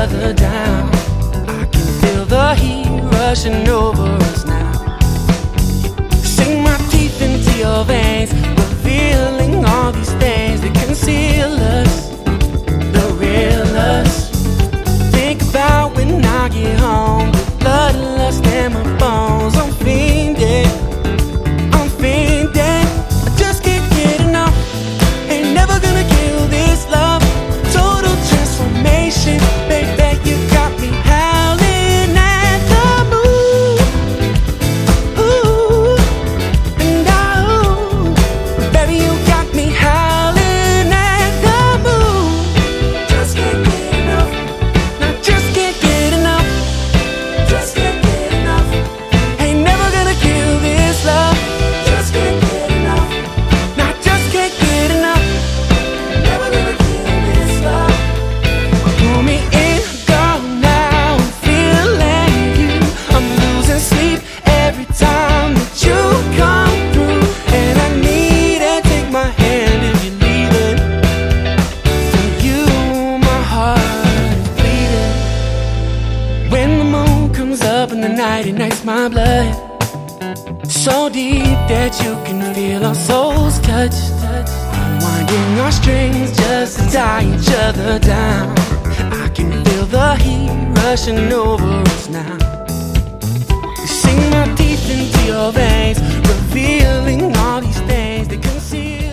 other down. I can feel the heat rushing over us now. Sink my teeth into your veins, revealing all these things that conceal us, the real us. Think about when I get home, the bloodlust in my bones. I'm fiending, I'm fiending. I just can't get enough. Ain't never gonna kill this love. Total transformation, baby, you got me howling at the moon. Ooh, and oh, baby, you got me howling at the moon. Just can't get enough. No, just can't get enough. Just can't get enough. Ain't never gonna kill this love. Just can't get enough. No, just can't get enough. Never gonna kill this love. Pull me in, girl, now I'm feeling you. I'm losing sleep every time that you come through, and I need to take my hand if you're leaving. For you, my heart is bleeding. When the moon comes up in the night, ignites my blood so deep that you can feel our souls touch. Unwinding our strings just to tie each other down. I can feel the heat rushing over us now. Sink my teeth into your veins, revealing all these things that conceal